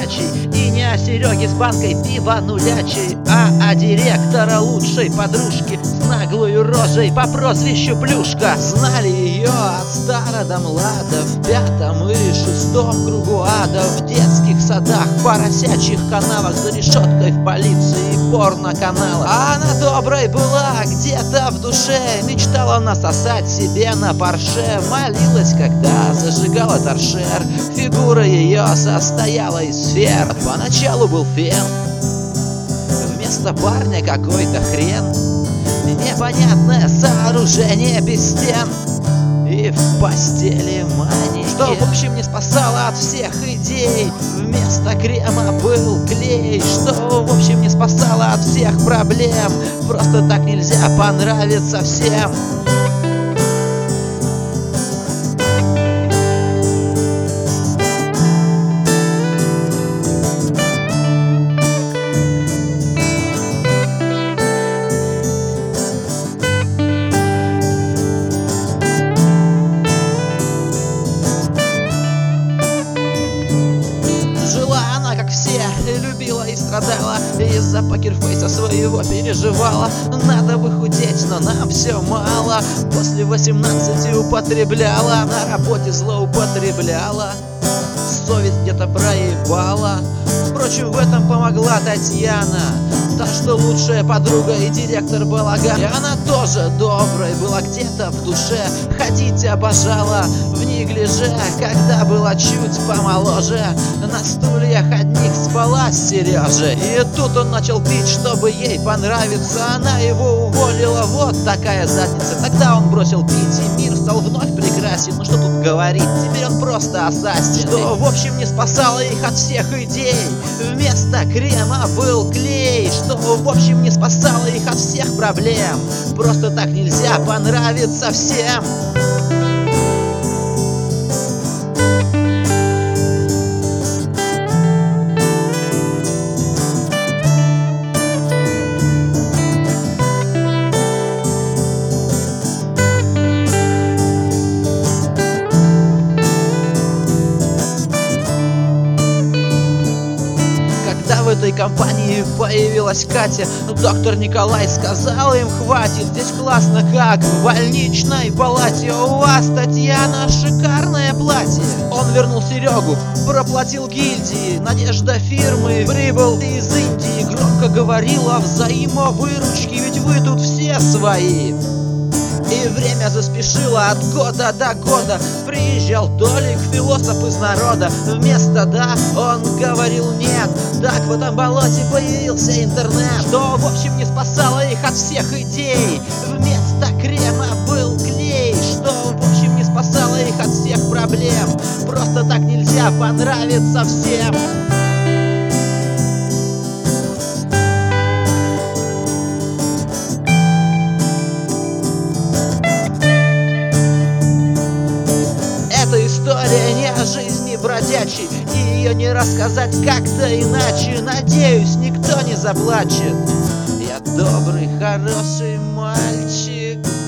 бродячий. И не о Сереге с банкой пива нулячей, а о директора лучшей подружки с наглой рожей по прозвищу Плюшка. Знали ее от стара до млада, в 5 и 6 кругу ада, в детских садах, поросячьих канавах, за решеткой в полиции и порно-каналах. А она доброй была где-то в душе, мечтала насосать себе на Порше, молилась, когда зажигала торшер. Фигура ее состояла из сфер. Поначалу был фен, вместо парня какой-то хрен, непонятное сооружение без стен и в постели манекен, что в общем не спасало от всех идей. Вместо крема был клей, что в общем не спасало от всех проблем. Просто так нельзя понравиться всем. Любила и страдала, из-за покерфейса своего переживала. Надо бы худеть, но нам все мало. После 18 употребляла, на работе злоупотребляла, совесть где-то проебала. Впрочем, в этом помогла Татьяна, та, что лучшая подруга и директор балагана. И она тоже доброй была где-то в душе, ходить обожала в неглиже, когда была чуть помоложе. На стульях одних спала с Сережей, и тут он начал пить, чтобы ей понравиться. Она его уволила, вот такая задница. Тогда он бросил пить, и мир стал вновь прекрасен. Ну что тут говорить, теперь он просто ассасин, что в общем не спасало их от всех идей. Вместо крема был клей, что в общем не спасало их от всех проблем. Просто так нельзя понравиться всем. В этой компании появилась Катя, доктор Николай сказал им: хватит, здесь классно, как в больничной палате. У вас, Татьяна, шикарное платье. Он вернул Серегу, проплатил гильдии, надежда фирмы прибыл из Индии, громко говорил о взаимовыручке, ведь вы тут все свои. И время заспешило от года до года. Приезжал Толик, философ из народа. Вместо «да» он говорил «нет». Так в этом болоте появился интернет, что в общем не спасало их от всех идей. Вместо крема был клей, что в общем не спасало их от всех проблем. Просто так нельзя понравиться всем. История не о жизни бродячей, и ее не рассказать как-то иначе. Надеюсь, никто не заплачет. Я добрый, хороший мальчик.